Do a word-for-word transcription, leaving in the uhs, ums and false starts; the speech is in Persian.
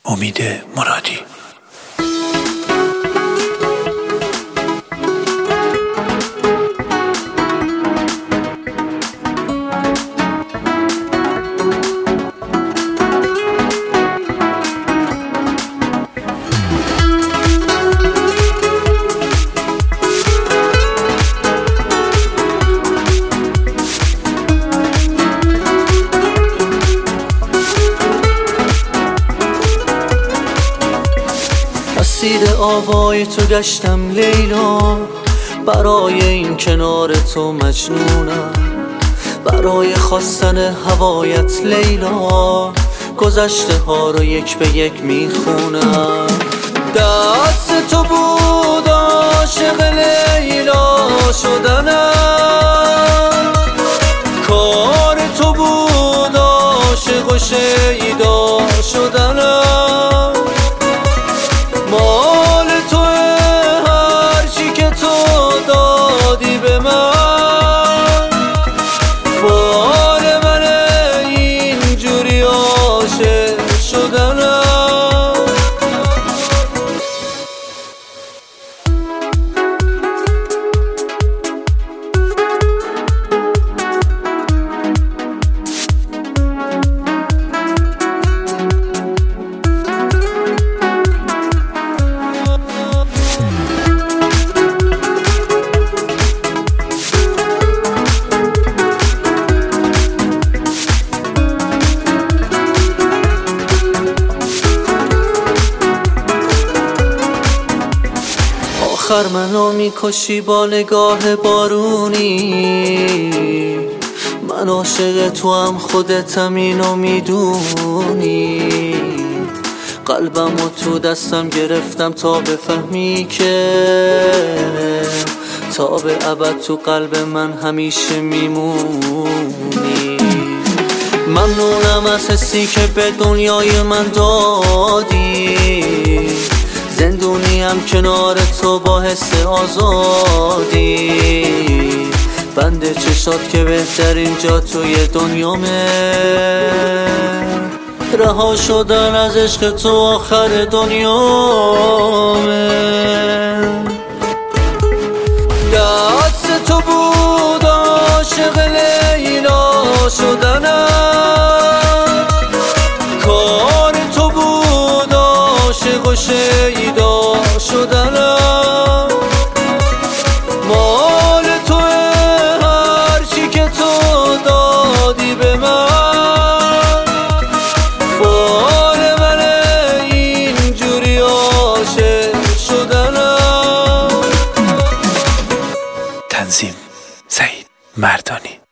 امید مرادی. مسیر آوای تو گشتم لیلا، برای این کنار تو مجنونم، برای خواستن هوایت لیلا، گذشته ها رو یک به یک میخونم. دست تو بود عاشق لیلا شدنم، کار تو بود عاشق و شیدا شدنم. مال تو هرچی که تو دادی به من، فال من اینجوری عاشق شدنم. آخر منو میکشی با نگاه بارونی، من عاشق تو هم خودتم اینو میدونی. قلبم و تو دستم گرفتم تا بفهمی که تا به ابد تو قلب من همیشه میمونی. ممنونم از حسی که به دنیای من دادی، زندونیم کنار تو با حس آزادی. بند چشات که بهترین جا توی دنیامه، رها شدن از عشق تو آخر دنیامه. دست تو بود عاشق لیلا شدنم، کار تو بود عاشق و شیدا شدنم. مال تو هرچی که تو دادی به من، فال من اینجوری عاشق شدنم. تنظیم سعید مردانی.